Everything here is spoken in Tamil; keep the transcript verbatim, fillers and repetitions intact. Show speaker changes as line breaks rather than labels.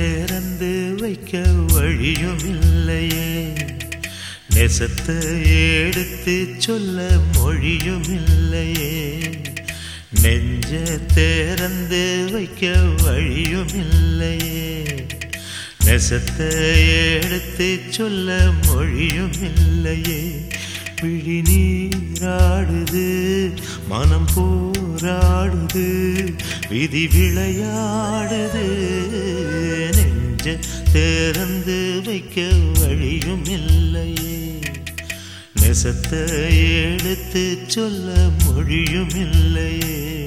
திறந்து வைக்க வழியும் இல்லையே, நெசத்தை எடுத்து சொல்ல மொழியும் இல்லையே, நெஞ்ச திறந்து வைக்க வழியும் இல்லையே, நெசத்தை எடுத்து சொல்ல மொழியும் இல்லையே. விழி நீராடுது மனம் போராடுது விதி விளையாடுது, நெஞ்ச திறந்து வைக்க வழியும் இல்லையே, நெசத்தை எடுத்து சொல்ல மொழியும் இல்லையே.